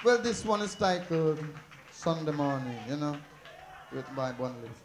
Well, this one is titled Sunday Morning, you know, written by Bunley.